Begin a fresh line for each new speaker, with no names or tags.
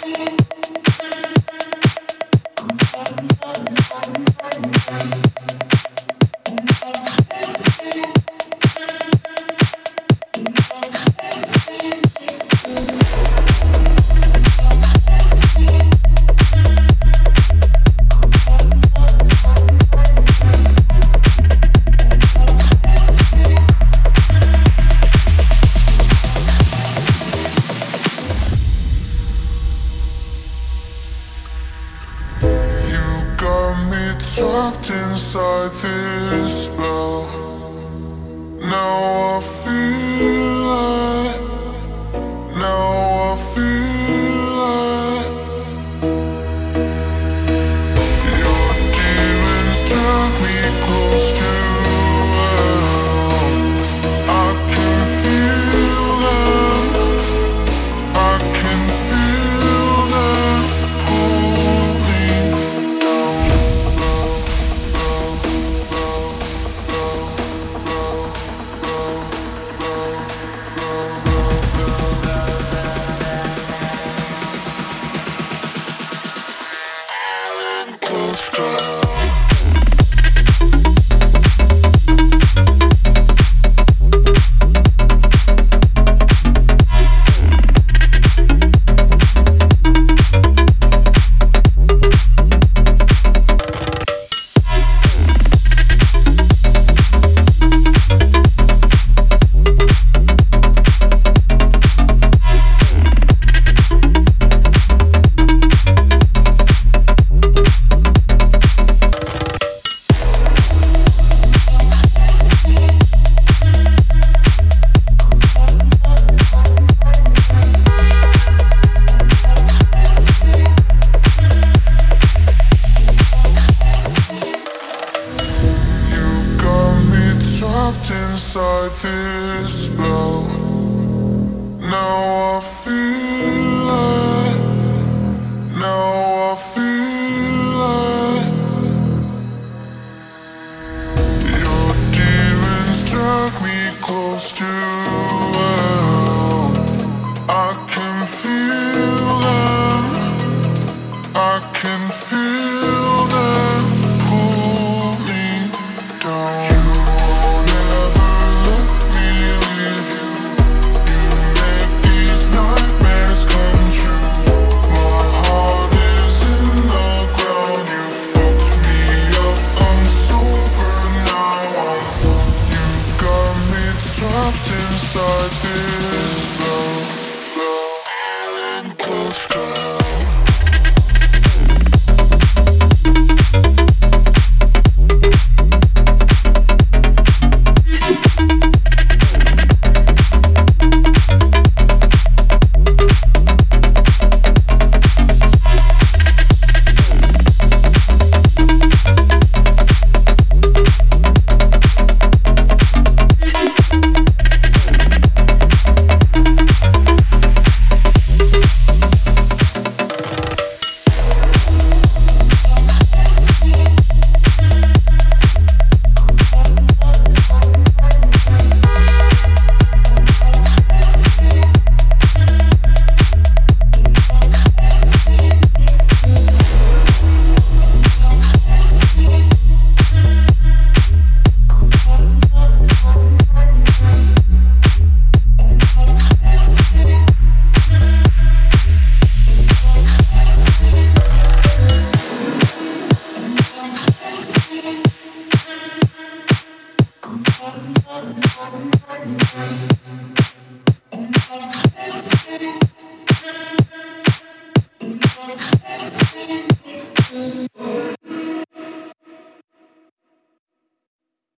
Trapped inside this spell. Now I feel it. Now I feel it. Your demons drag me close to hell. I can feel them. I can feel them pull me close to hell. Trapped inside this spell. Now I feel it. Now I feel it. Your demons drag me close to hell. I can feel them. I can feel them pull me down. Trapped inside this spell, close to hell.